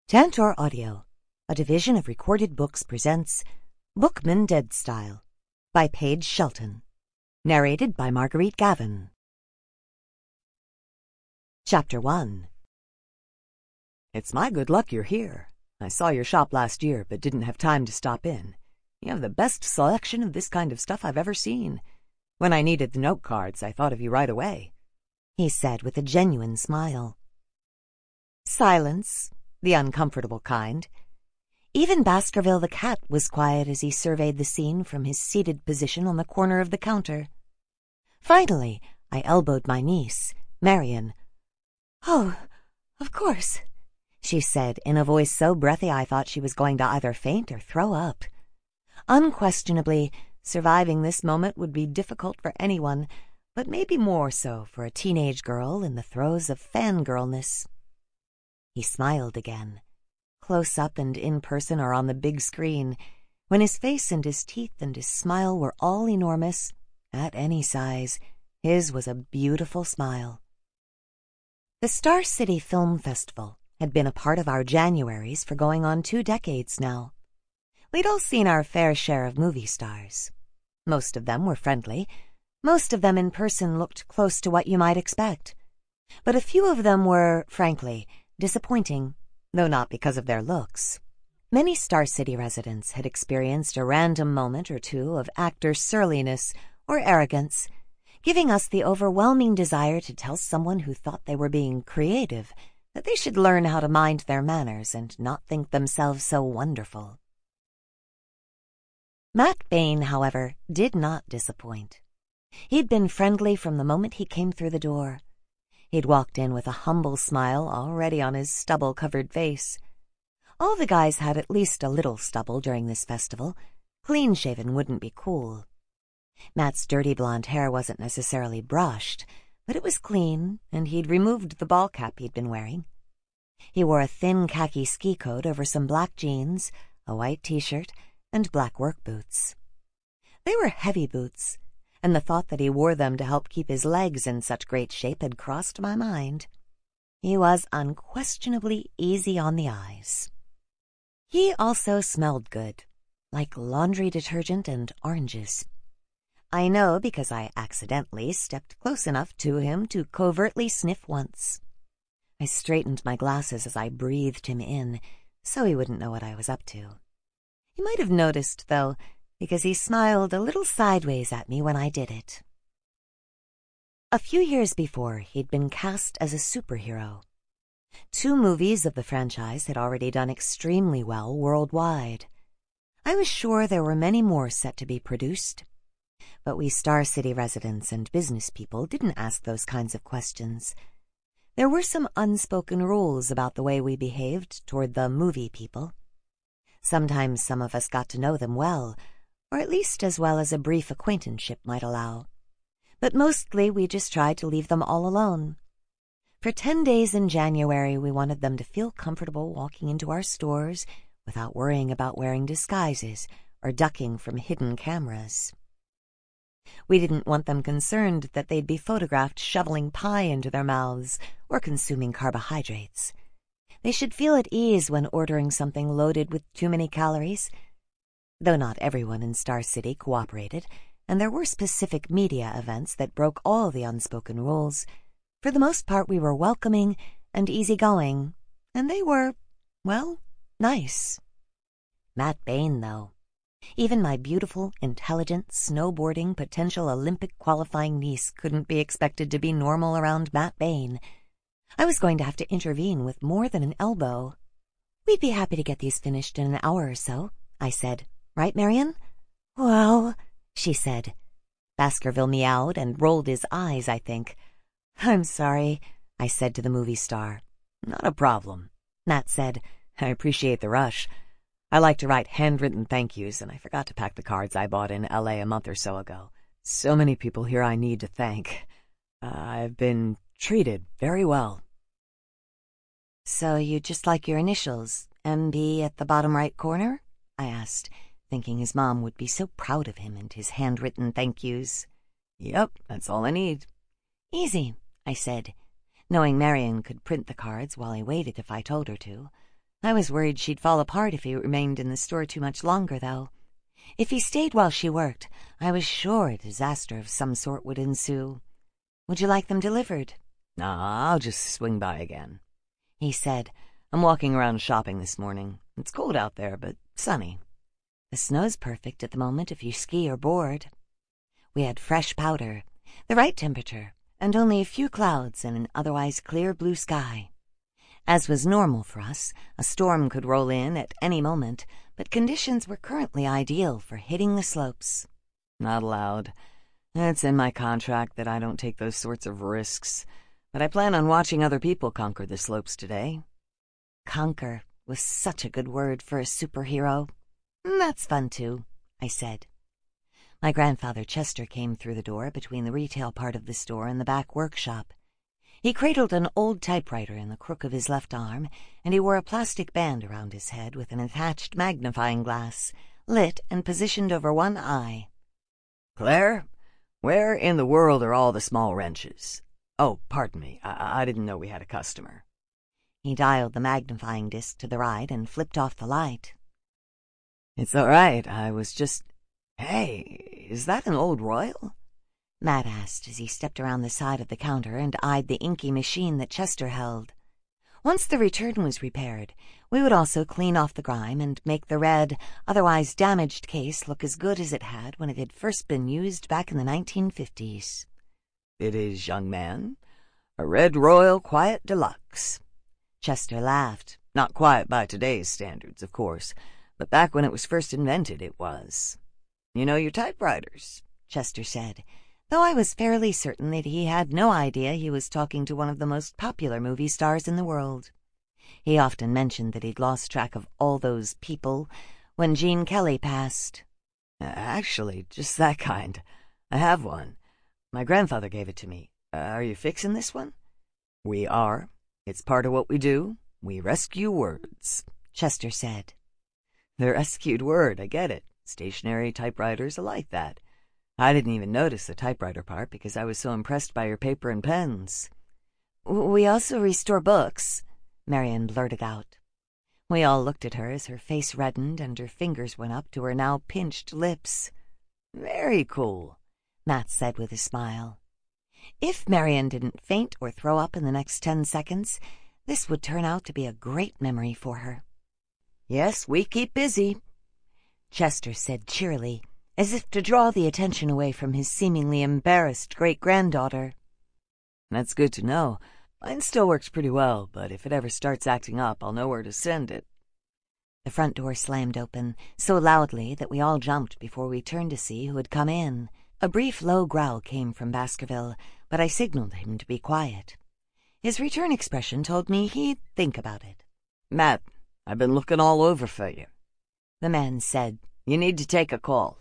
Tantor Audio, a division of Recorded Books, presents Bookman Dead Style by Paige Shelton. Narrated by Marguerite Gavin. Chapter 1. It's my good luck you're here. I saw your shop last year, but didn't have time to stop in. You have the best selection of this kind of stuff I've ever seen. When I needed the note cards, I thought of you right away, he said with a genuine smile. Silence, the uncomfortable kind. Even Baskerville the cat was quiet as he surveyed the scene from his seated position on the corner of the counter. Finally, I elbowed my niece, Marion. "Oh, of course," she said in a voice so breathy I thought she was going to either faint or throw up. Unquestionably, surviving this moment would be difficult for anyone, but maybe more so for a teenage girl in the throes of fangirlness. He smiled again. Close up and in person or on the big screen, when his face and his teeth and his smile were all enormous, at any size, his was a beautiful smile. The Star City Film Festival had been a part of our Januaries for going on 2 decades now. We'd all seen our fair share of movie stars. Most of them were friendly. Most of them in person looked close to what you might expect. But a few of them were, frankly, disappointing, though not because of their looks. Many Star City residents had experienced a random moment or two of actor surliness or arrogance, giving us the overwhelming desire to tell someone who thought they were being creative that they should learn how to mind their manners and not think themselves so wonderful. Matt Bain, however, did not disappoint. He'd been friendly from the moment he came through the door. He'd walked in with a humble smile already on his stubble-covered face. All the guys had at least a little stubble during this festival. Clean-shaven wouldn't be cool. Matt's dirty blonde hair wasn't necessarily brushed, but it was clean, and he'd removed the ball cap he'd been wearing. He wore a thin khaki ski coat over some black jeans, a white t-shirt, and black work boots. They were heavy boots, and the thought that he wore them to help keep his legs in such great shape had crossed my mind. He was unquestionably easy on the eyes. He also smelled good, like laundry detergent and oranges. I know because I accidentally stepped close enough to him to covertly sniff once. I straightened my glasses as I breathed him in, so he wouldn't know what I was up to. He might have noticed, though, because he smiled a little sideways at me when I did it. A few years before, he'd been cast as a superhero. 2 movies of the franchise had already done extremely well worldwide. I was sure there were many more set to be produced. But we Star City residents and business people didn't ask those kinds of questions. There were some unspoken rules about the way we behaved toward the movie people. Sometimes some of us got to know them well, or at least as well as a brief acquaintanceship might allow. But mostly we just tried to leave them all alone. For 10 days in January, we wanted them to feel comfortable walking into our stores without worrying about wearing disguises or ducking from hidden cameras. We didn't want them concerned that they'd be photographed shoveling pie into their mouths or consuming carbohydrates. They should feel at ease when ordering something loaded with too many calories. Though not everyone in Star City cooperated, and there were specific media events that broke all the unspoken rules, for the most part we were welcoming and easygoing, and they were, well, nice. Matt Bain, though. Even my beautiful, intelligent, snowboarding, potential Olympic qualifying niece couldn't be expected to be normal around Matt Bain. I was going to have to intervene with more than an elbow. "We'd be happy to get these finished in an hour or so," I said. "Right, Marion?" "Well," she said. Baskerville meowed and rolled his eyes, I think. "I'm sorry," I said to the movie star. "Not a problem," Matt said. "I appreciate the rush. I like to write handwritten thank yous, and I forgot to pack the cards I bought in L.A. a month or so ago. So many people here I need to thank. I've been treated very well." "So you just like your initials, MB at the bottom right corner?" I asked, thinking his mom would be so proud of him and his handwritten thank yous. "Yep, that's all I need." "Easy," I said, knowing Marion could print the cards while he waited if I told her to. I was worried she'd fall apart if he remained in the store too much longer, though. If he stayed while she worked, I was sure a disaster of some sort would ensue. Would you like them delivered? Nah, I'll just swing by again, he said. I'm walking around shopping this morning. It's cold out there, but sunny. The snow's perfect at the moment if you ski or board. We had fresh powder, the right temperature, and only a few clouds and an otherwise clear blue sky. As was normal for us, a storm could roll in at any moment, but conditions were currently ideal for hitting the slopes. Not allowed. It's in my contract that I don't take those sorts of risks, but I plan on watching other people conquer the slopes today. Conquer was such a good word for a superhero. That's fun, too, I said. My grandfather Chester came through the door between the retail part of the store and the back workshop. He cradled an old typewriter in the crook of his left arm, and he wore a plastic band around his head with an attached magnifying glass, lit and positioned over one eye. Claire, where in the world are all the small wrenches? Oh, pardon me, I didn't know we had a customer. He dialed the magnifying disc to the right and flipped off the light. It's all right, I was just... Hey, is that an old Royal? Matt asked as he stepped around the side of the counter and eyed the inky machine that Chester held. Once the return was repaired, we would also clean off the grime and make the red, otherwise damaged case look as good as it had when it had first been used back in the 1950s. It is, young man. A Red Royal Quiet Deluxe. Chester laughed. Not quiet by today's standards, of course, but back when it was first invented, it was. You know your typewriters, Chester said, though I was fairly certain that he had no idea he was talking to one of the most popular movie stars in the world. He often mentioned that he'd lost track of all those people when Gene Kelly passed. Actually, just that kind. I have one. My grandfather gave it to me. Are you fixing this one? We are. It's part of what we do. We rescue words, Chester said. The rescued word, I get it. Stationary typewriters are like that. I didn't even notice the typewriter part because I was so impressed by your paper and pens. We also restore books, Marian blurted out. We all looked at her as her face reddened and her fingers went up to her now pinched lips. Very cool, Matt said with a smile. If Marian didn't faint or throw up in the next 10 seconds, this would turn out to be a great memory for her. Yes, we keep busy, Chester said cheerily, as if to draw the attention away from his seemingly embarrassed great-granddaughter. That's good to know. Mine still works pretty well, but if it ever starts acting up, I'll know where to send it. The front door slammed open, so loudly that we all jumped before we turned to see who had come in. A brief low growl came from Baskerville, but I signaled him to be quiet. His return expression told me he'd think about it. Matt, I've been looking all over for you, the man said. You need to take a call.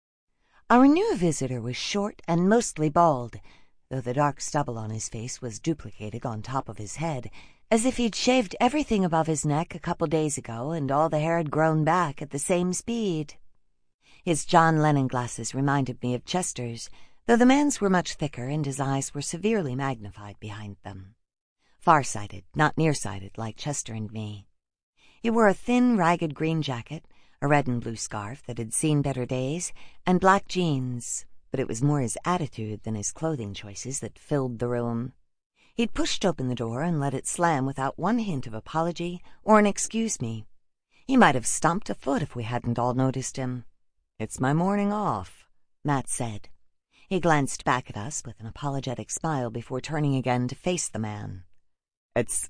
Our new visitor was short and mostly bald, though the dark stubble on his face was duplicated on top of his head, as if he'd shaved everything above his neck a couple days ago and all the hair had grown back at the same speed. His John Lennon glasses reminded me of Chester's, though the man's were much thicker and his eyes were severely magnified behind them. Far-sighted, not near-sighted like Chester and me. He wore a thin, ragged green jacket, a red and blue scarf that had seen better days, and black jeans, but it was more his attitude than his clothing choices that filled the room. He'd pushed open the door and let it slam without one hint of apology or an excuse me. He might have stomped a foot if we hadn't all noticed him. It's my morning off, Matt said. He glanced back at us with an apologetic smile before turning again to face the man. It's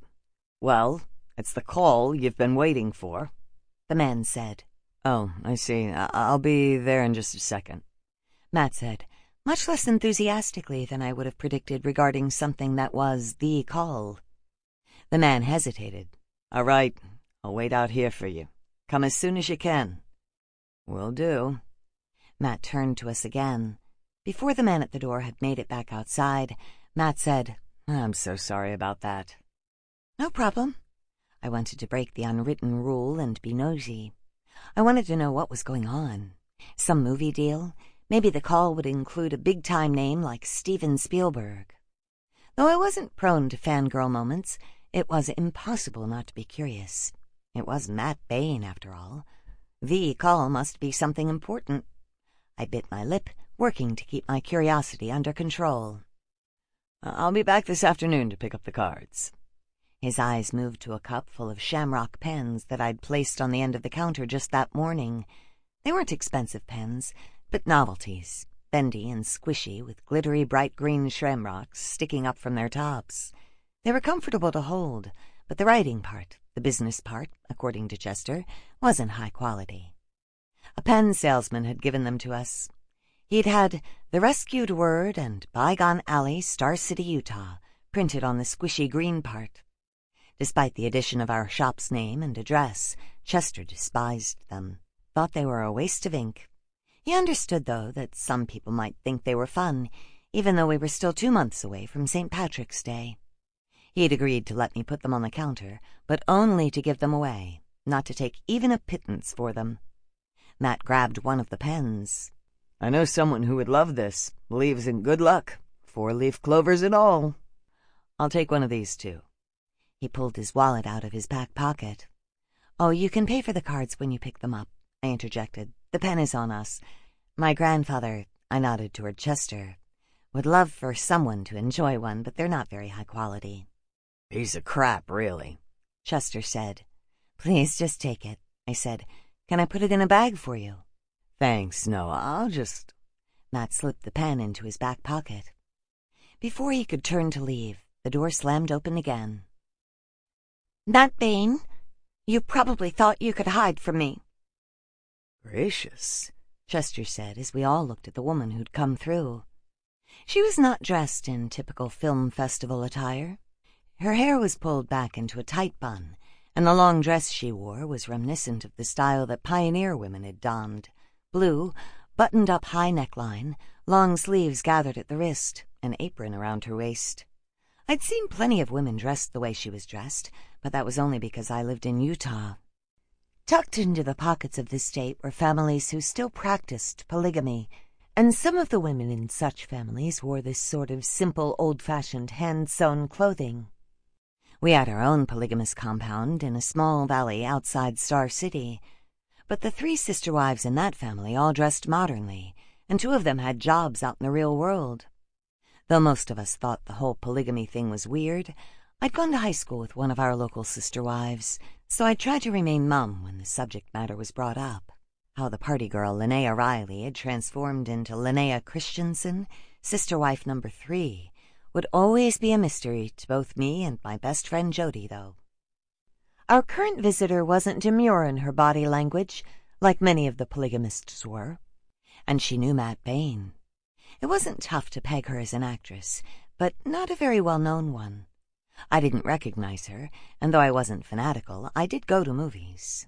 the call you've been waiting for, the man said. Oh, I see. I'll be there in just a second, Matt said, much less enthusiastically than I would have predicted regarding something that was the call. The man hesitated. All right, I'll wait out here for you. Come as soon as you can. Will do. Matt turned to us again. Before the man at the door had made it back outside, Matt said, I'm so sorry about that. No problem. I wanted to break the unwritten rule and be nosy. I wanted to know what was going on. Some movie deal? Maybe the call would include a big-time name like Steven Spielberg. Though I wasn't prone to fangirl moments, it was impossible not to be curious. It was Matt Bain, after all. The call must be something important. I bit my lip, working to keep my curiosity under control. I'll be back this afternoon to pick up the cards. His eyes moved to a cup full of shamrock pens that I'd placed on the end of the counter just that morning. They weren't expensive pens, but novelties, bendy and squishy with glittery bright green shamrocks sticking up from their tops. They were comfortable to hold, but the writing part, the business part, according to Chester, wasn't high quality. A pen salesman had given them to us. He'd had "The Rescued Word" and "Bygone Alley, Star City, Utah" printed on the squishy green part. Despite the addition of our shop's name and address, Chester despised them, thought they were a waste of ink. He understood, though, that some people might think they were fun, even though we were still 2 months away from St. Patrick's Day. He'd agreed to let me put them on the counter, but only to give them away, not to take even a pittance for them. Matt grabbed one of the pens. I know someone who would love this. Believes in good luck. 4-leaf clovers and all. I'll take one of these, too. He pulled his wallet out of his back pocket. "Oh, you can pay for the cards when you pick them up," I interjected. "The pen is on us. My grandfather," I nodded toward Chester, "would love for someone to enjoy one, but they're not very high quality." "Piece of crap, really," Chester said. "Please, just take it," I said. "Can I put it in a bag for you?" "Thanks, no, I'll just—" Matt slipped the pen into his back pocket. Before he could turn to leave, the door slammed open again. "Matt Bain, you probably thought you could hide from me." "Gracious," Chester said as we all looked at the woman who'd come through. She was not dressed in typical film festival attire. Her hair was pulled back into a tight bun, and the long dress she wore was reminiscent of the style that pioneer women had donned. Blue, buttoned-up high neckline, long sleeves gathered at the wrist, an apron around her waist. I'd seen plenty of women dressed the way she was dressed, but that was only because I lived in Utah. Tucked into the pockets of the state were families who still practiced polygamy, and some of the women in such families wore this sort of simple, old-fashioned, hand-sewn clothing. We had our own polygamous compound in a small valley outside Star City, but the 3 sister wives in that family all dressed modernly, and 2 of them had jobs out in the real world. Though most of us thought the whole polygamy thing was weird, I'd gone to high school with one of our local sister wives, so I tried to remain mum when the subject matter was brought up. How the party girl Linnea Riley had transformed into Linnea Christensen, sister wife number 3, would always be a mystery to both me and my best friend Jody, though. Our current visitor wasn't demure in her body language, like many of the polygamists were, and she knew Matt Bain. It wasn't tough to peg her as an actress, but not a very well-known one. I didn't recognize her, and though I wasn't fanatical, I did go to movies.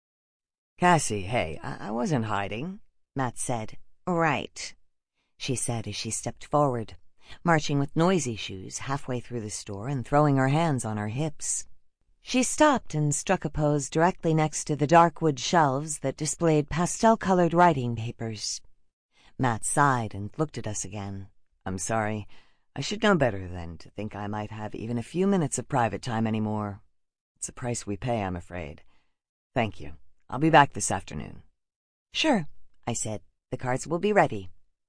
"Cassie, hey, I wasn't hiding," Matt said. "Right," she said as she stepped forward, marching with noisy shoes halfway through the store and throwing her hands on her hips. She stopped and struck a pose directly next to the dark wood shelves that displayed pastel-colored writing papers. Matt sighed and looked at us again. "I'm sorry. I should know better than to think I might have even a few minutes of private time anymore. It's the price we pay, I'm afraid. Thank you. I'll be back this afternoon." "Sure," I said. "The cards will be ready."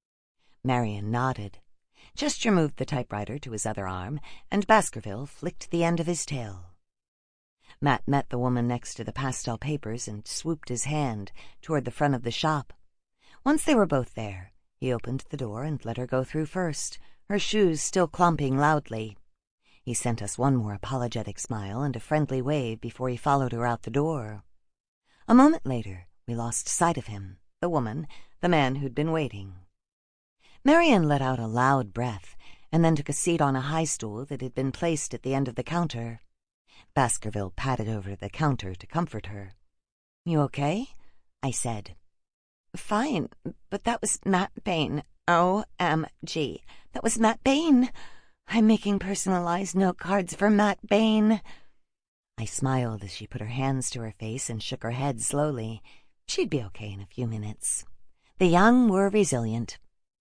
Marion nodded. Chester moved the typewriter to his other arm, and Baskerville flicked the end of his tail. Matt met the woman next to the pastel papers and swooped his hand toward the front of the shop. Once they were both there, he opened the door and let her go through first, her shoes still clomping loudly. He sent us one more apologetic smile and a friendly wave before he followed her out the door. A moment later, we lost sight of him, the woman, the man who'd been waiting. Marion let out a loud breath and then took a seat on a high stool that had been placed at the end of the counter. Baskerville patted over the counter to comfort her. "You okay?" I said. "Fine, but that was Matt Bain. OMG, that was Matt Bain. I'm making personalized note cards for Matt Bain." I smiled as she put her hands to her face and shook her head slowly. She'd be okay in a few minutes. The young were resilient.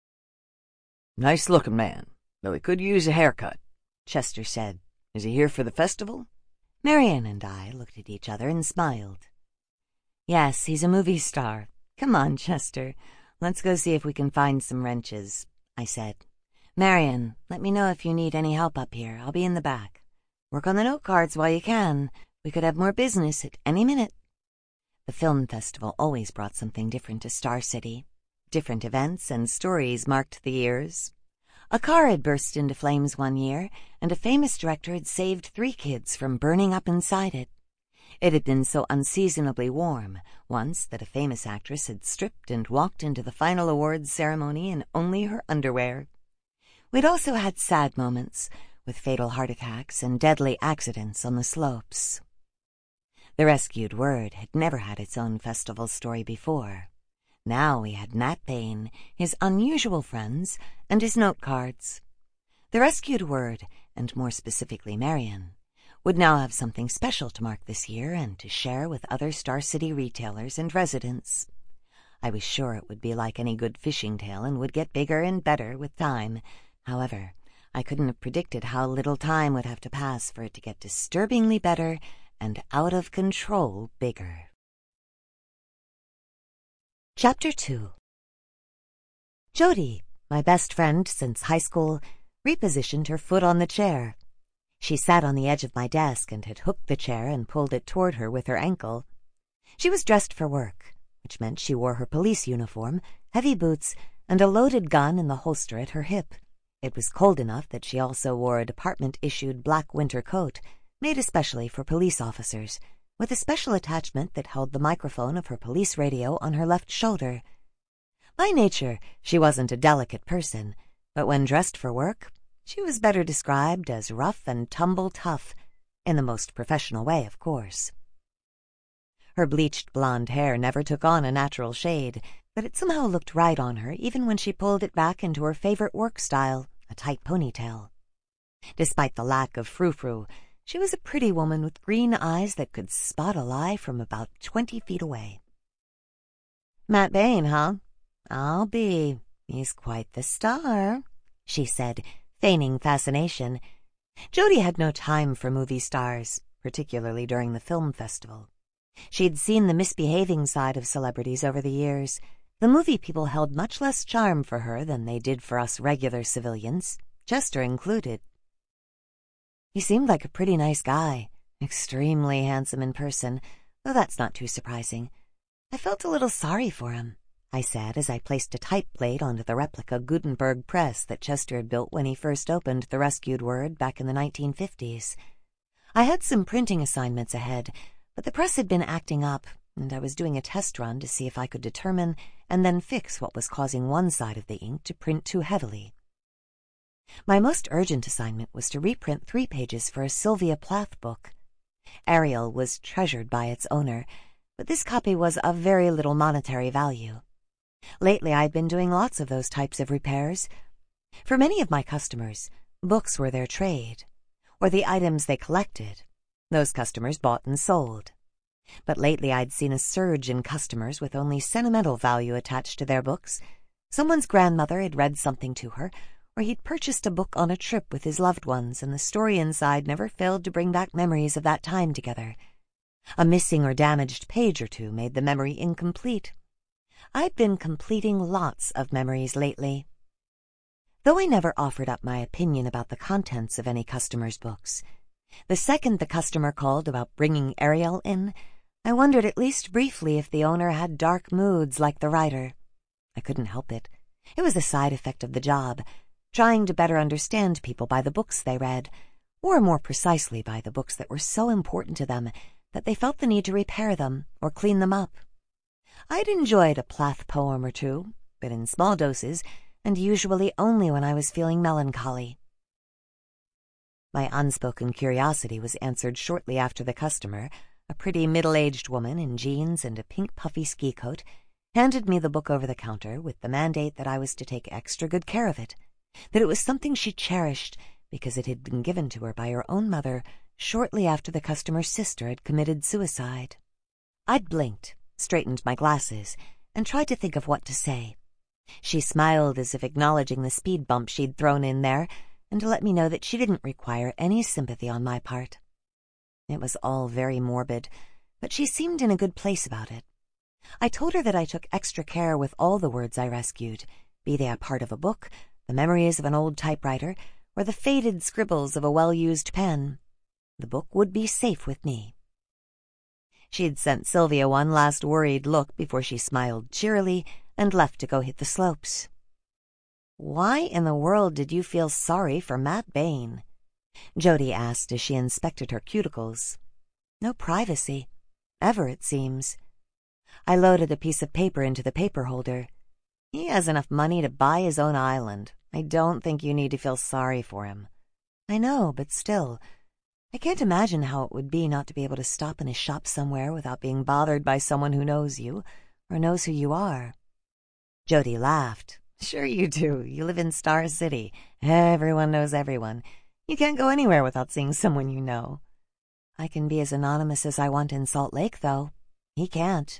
"Nice-looking man, though he could use a haircut," Chester said. "Is he here for the festival?" Marion and I looked at each other and smiled. "Yes, he's a movie star. Come on, Chester. Let's go see if we can find some wrenches," I said. "Marion, let me know if you need any help up here. I'll be in the back. Work on the note cards while you can. We could have more business at any minute." The film festival always brought something different to Star City. Different events and stories marked the years. A car had burst into flames one year, and a famous director had saved 3 kids from burning up inside it. It had been so unseasonably warm once that a famous actress had stripped and walked into the final awards ceremony in only her underwear. We'd also had sad moments, with fatal heart attacks and deadly accidents on the slopes. The Rescued Word had never had its own festival story before. Now we had Matt Bain, his unusual friends, and his note cards. The Rescued Word, and more specifically Marion, would now have something special to mark this year and to share with other Star City retailers and residents. I was sure it would be like any good fishing tale and would get bigger and better with time. However, I couldn't have predicted how little time would have to pass for it to get disturbingly better and out of control bigger. Chapter 2. Jody, my best friend since high school, repositioned her foot on the chair. She sat on the edge of my desk and had hooked the chair and pulled it toward her with her ankle. She was dressed for work, which meant she wore her police uniform, heavy boots, and a loaded gun in the holster at her hip. It was cold enough that she also wore a department-issued black winter coat, made especially for police officers, with a special attachment that held the microphone of her police radio on her left shoulder. By nature, she wasn't a delicate person, but when dressed for work, she was better described as rough and tumble tough, in the most professional way, of course. Her bleached blonde hair never took on a natural shade, but it somehow looked right on her even when she pulled it back into her favorite work style, a tight ponytail. Despite the lack of frou-frou, she was a pretty woman with green eyes that could spot a lie from about 20 feet away. "Matt Bain, huh? I'll be. He's quite the star," she said, feigning fascination. Jody had no time for movie stars, particularly during the film festival. She'd seen the misbehaving side of celebrities over the years. The movie people held much less charm for her than they did for us regular civilians, Chester included. "He seemed like a pretty nice guy, extremely handsome in person, though that's not too surprising. I felt a little sorry for him," I said as I placed a type blade onto the replica Gutenberg press that Chester had built when he first opened the Rescued Word back in the 1950s. I had some printing assignments ahead, but the press had been acting up, and I was doing a test run to see if I could determine and then fix what was causing one side of the ink to print too heavily. My most urgent assignment was to reprint 3 pages for a Sylvia Plath book. Ariel was treasured by its owner, but this copy was of very little monetary value. Lately I had been doing lots of those types of repairs. For many of my customers, books were their trade, or the items they collected. Those customers bought and sold. But lately I'd seen a surge in customers with only sentimental value attached to their books. Someone's grandmother had read something to her, or he'd purchased a book on a trip with his loved ones, and the story inside never failed to bring back memories of that time together. A missing or damaged page or two made the memory incomplete. I'd been completing lots of memories lately. Though I never offered up my opinion about the contents of any customer's books, the second the customer called about bringing Ariel in, I wondered at least briefly if the owner had dark moods like the writer. I couldn't help it. It was a side effect of the job, trying to better understand people by the books they read, or more precisely by the books that were so important to them that they felt the need to repair them or clean them up. I'd enjoyed a Plath poem or two, but in small doses, and usually only when I was feeling melancholy. My unspoken curiosity was answered shortly after the customer, a pretty middle-aged woman in jeans and a pink puffy ski coat, handed me the book over the counter with the mandate that I was to take extra good care of it, that it was something she cherished because it had been given to her by her own mother shortly after the customer's sister had committed suicide. I'd blinked, straightened my glasses, and tried to think of what to say. She smiled as if acknowledging the speed bump she'd thrown in there, and to let me know that she didn't require any sympathy on my part. It was all very morbid, but she seemed in a good place about it. I told her that I took extra care with all the words I rescued, be they a part of a book, the memories of an old typewriter, or the faded scribbles of a well-used pen. The book would be safe with me. She'd sent Sylvia one last worried look before she smiled cheerily and left to go hit the slopes. "Why in the world did you feel sorry for Matt Bain?" Jody asked as she inspected her cuticles. "No privacy. Ever, it seems." I loaded a piece of paper into the paper holder. "He has enough money to buy his own island. I don't think you need to feel sorry for him." "I know, but still, I can't imagine how it would be not to be able to stop in a shop somewhere without being bothered by someone who knows you, or knows who you are." Jody laughed. "Sure you do. You live in Star City. Everyone knows everyone. You can't go anywhere without seeing someone you know." "I can be as anonymous as I want in Salt Lake, though. He can't."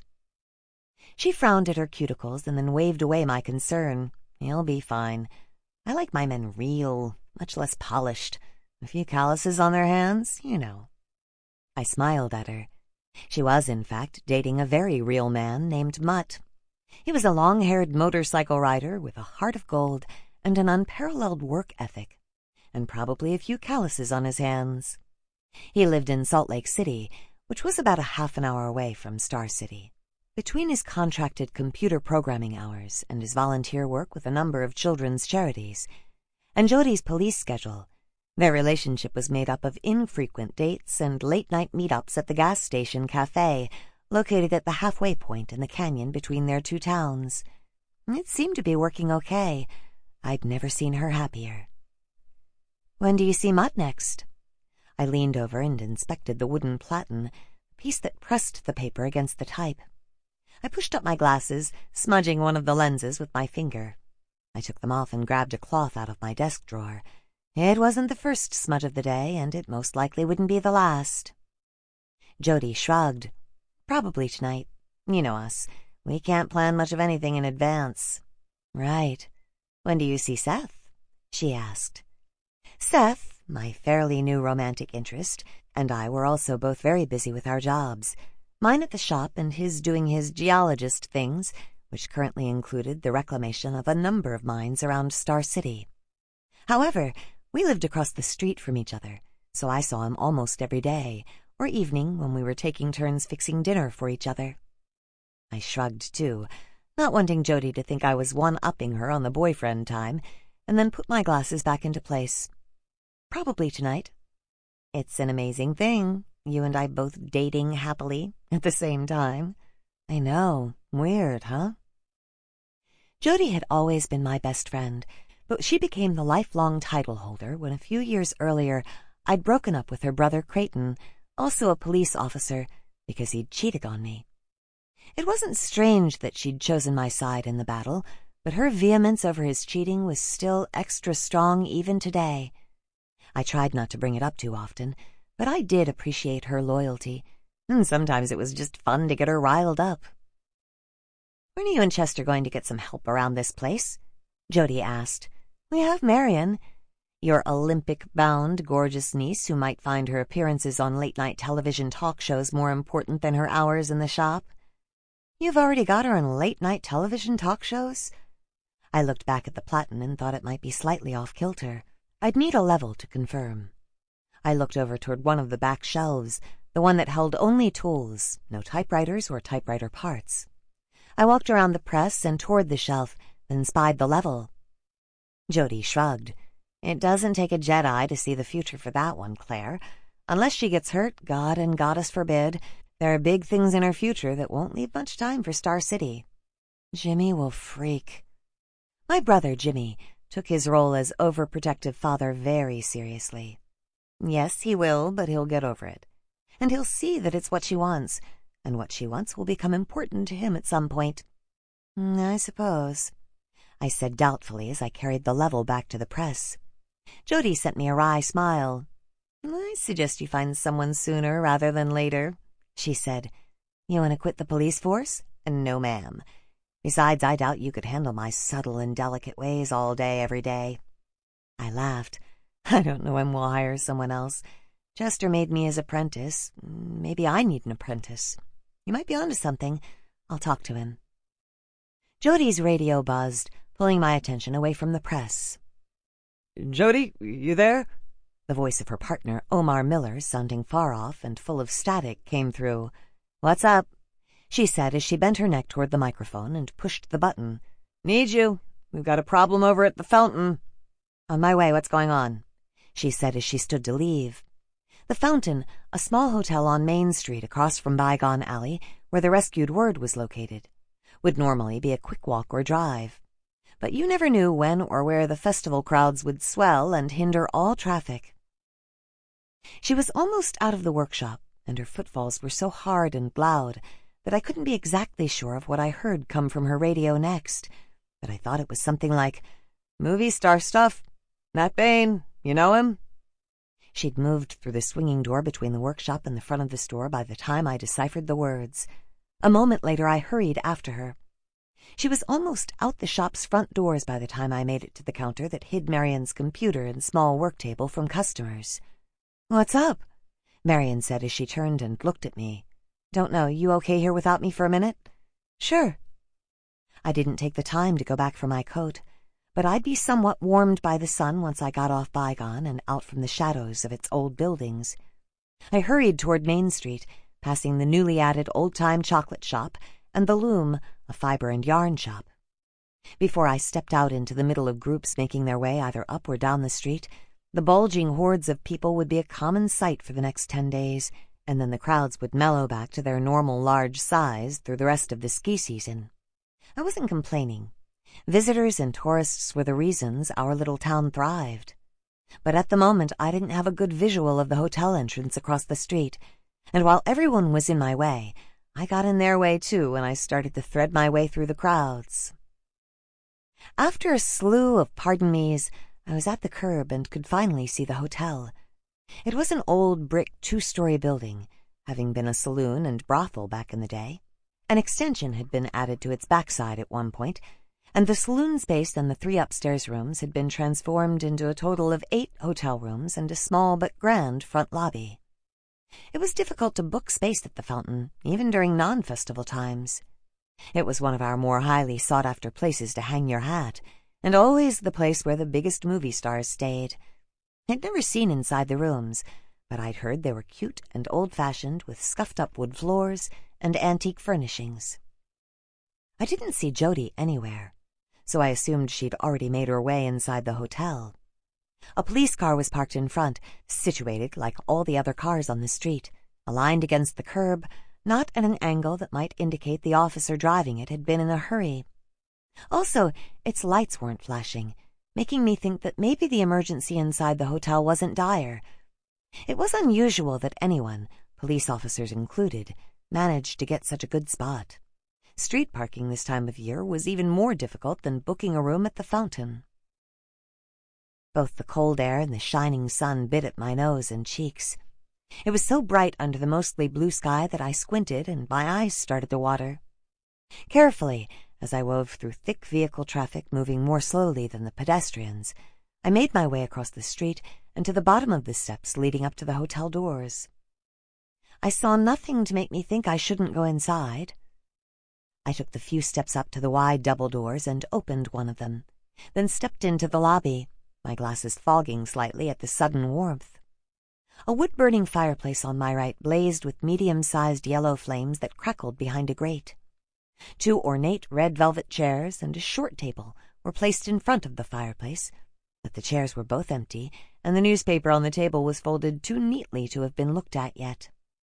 She frowned at her cuticles and then waved away my concern. "He'll be fine. I like my men real, much less polished. A few calluses on their hands, you know." I smiled at her. She was, in fact, dating a very real man named Mutt. He was a long-haired motorcycle rider with a heart of gold and an unparalleled work ethic, and probably a few calluses on his hands. He lived in Salt Lake City, which was about a half an hour away from Star City. Between his contracted computer programming hours and his volunteer work with a number of children's charities, and Jody's police schedule, their relationship was made up of infrequent dates and late-night meetups at the gas station cafe located at the halfway point in the canyon between their two towns. It seemed to be working okay. I'd never seen her happier. "When do you see Mutt next?" I leaned over and inspected the wooden platen, the piece that pressed the paper against the type. I pushed up my glasses, smudging one of the lenses with my finger. I took them off and grabbed a cloth out of my desk drawer. It wasn't the first smudge of the day, and it most likely wouldn't be the last. Jody shrugged. "Probably tonight. You know us. We can't plan much of anything in advance." "Right. When do you see Seth?" she asked. Seth, my fairly new romantic interest, and I were also both very busy with our jobs, mine at the shop and his doing his geologist things, which currently included the reclamation of a number of mines around Star City. However, we lived across the street from each other, so I saw him almost every day, or evening when we were taking turns fixing dinner for each other. I shrugged, too, not wanting Jody to think I was one-upping her on the boyfriend time, and then put my glasses back into place. "Probably tonight." "It's an amazing thing, you and I both dating happily at the same time." "I know. Weird, huh?" Jody had always been my best friend, but she became the lifelong title holder when a few years earlier I'd broken up with her brother Creighton, also a police officer, because he'd cheated on me. It wasn't strange that she'd chosen my side in the battle, but her vehemence over his cheating was still extra strong even today. I tried not to bring it up too often, but I did appreciate her loyalty, and sometimes it was just fun to get her riled up. "When are you and Chester going to get some help around this place?" Jody asked. "We have Marion, your Olympic-bound, gorgeous niece who might find her appearances on late-night television talk shows more important than her hours in the shop." "You've already got her on late-night television talk shows?" I looked back at the platen and thought it might be slightly off-kilter. I'd need a level to confirm. I looked over toward one of the back shelves, the one that held only tools, no typewriters or typewriter parts. I walked around the press and toward the shelf, then spied the level. Jody shrugged. "It doesn't take a Jedi to see the future for that one, Claire. Unless she gets hurt, God and Goddess forbid, there are big things in her future that won't leave much time for Star City." "Jimmy will freak." My brother, Jimmy, took his role as overprotective father very seriously. "Yes, he will, but he'll get over it. And he'll see that it's what she wants, and what she wants will become important to him at some point." "I suppose," I said doubtfully as I carried the level back to the press. Jody sent me a wry smile. "I suggest you find someone sooner rather than later," she said. "You want to quit the police force?" "No, ma'am. Besides, I doubt you could handle my subtle and delicate ways all day, every day." I laughed. "I don't know when we'll hire someone else. Chester made me his apprentice. Maybe I need an apprentice. You might be onto something. I'll talk to him. Jody's radio buzzed, pulling my attention away from the press. Jody, you there? The voice of her partner, Omar Miller, sounding far off and full of static, came through. What's up? She said as she bent her neck toward the microphone and pushed the button. Need you. We've got a problem over at the Fountain. On my way, what's going on? She said as she stood to leave. The Fountain, a small hotel on Main Street across from Bygone Alley, where the rescued Word was located, would normally be a quick walk or drive. But you never knew when or where the festival crowds would swell and hinder all traffic. She was almost out of the workshop, and her footfalls were so hard and loud that I couldn't be exactly sure of what I heard come from her radio next, but I thought it was something like, "Movie star stuff. Matt Bain, you know him?" She'd moved through the swinging door between the workshop and the front of the store by the time I deciphered the words. A moment later, I hurried after her. She was almost out the shop's front doors by the time I made it to the counter that hid Marion's computer and small work table from customers. "What's up?" Marion said as she turned and looked at me. "Don't know, you okay here without me for a minute?" "Sure." I didn't take the time to go back for my coat, but I'd be somewhat warmed by the sun once I got off Bygone and out from the shadows of its old buildings. I hurried toward Main Street, passing the newly added old-time chocolate shop and the Loom, a fiber and yarn shop. Before I stepped out into the middle of groups making their way either up or down the street, the bulging hordes of people would be a common sight for the next 10 days, and then the crowds would mellow back to their normal large size through the rest of the ski season. I wasn't complaining. Visitors and tourists were the reasons our little town thrived. But at the moment, I didn't have a good visual of the hotel entrance across the street, and while everyone was in my way, I got in their way too when I started to thread my way through the crowds. After a slew of pardon me's, I was at the curb and could finally see the hotel. It was an old brick 2-story building, having been a saloon and brothel back in the day. An extension had been added to its backside at one point, and the saloon space and the 3 upstairs rooms had been transformed into a total of 8 hotel rooms and a small but grand front lobby. It was difficult to book space at the Fountain, even during non-festival times. It was one of our more highly sought-after places to hang your hat, and always the place where the biggest movie stars stayed. I'd never seen inside the rooms, but I'd heard they were cute and old-fashioned with scuffed-up wood floors and antique furnishings. I didn't see Jody anywhere, so I assumed she'd already made her way inside the hotel. A police car was parked in front, situated like all the other cars on the street, aligned against the curb, not at an angle that might indicate the officer driving it had been in a hurry. Also, its lights weren't flashing, making me think that maybe the emergency inside the hotel wasn't dire. It was unusual that anyone, police officers included, managed to get such a good spot. Street parking this time of year was even more difficult than booking a room at the Fountain. Both the cold air and the shining sun bit at my nose and cheeks. It was so bright under the mostly blue sky that I squinted and my eyes started to water. Carefully, as I wove through thick vehicle traffic moving more slowly than the pedestrians, I made my way across the street and to the bottom of the steps leading up to the hotel doors. I saw nothing to make me think I shouldn't go inside. I took the few steps up to the wide double doors and opened one of them, then stepped into the lobby, my glasses fogging slightly at the sudden warmth. A wood-burning fireplace on my right blazed with medium-sized yellow flames that crackled behind a grate. 2 ornate red velvet chairs and a short table were placed in front of the fireplace, but the chairs were both empty, and the newspaper on the table was folded too neatly to have been looked at yet.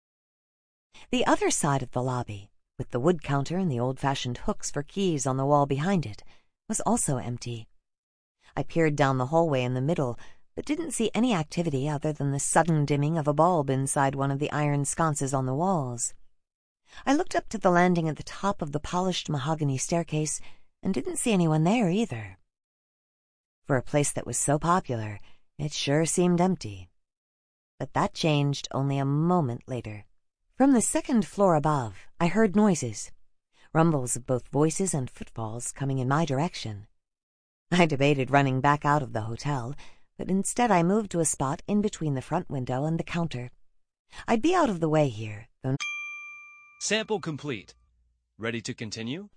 The other side of the lobby, with the wood counter and the old-fashioned hooks for keys on the wall behind it, was also empty. I peered down the hallway in the middle, but didn't see any activity other than the sudden dimming of a bulb inside one of the iron sconces on the walls. I looked up to the landing at the top of the polished mahogany staircase and didn't see anyone there either. For a place that was so popular, it sure seemed empty. But that changed only a moment later. From the second floor above, I heard noises, rumbles of both voices and footfalls coming in my direction. I debated running back out of the hotel, but instead I moved to a spot in between the front window and the counter. I'd be out of the way here, though. Sample complete. Ready to continue?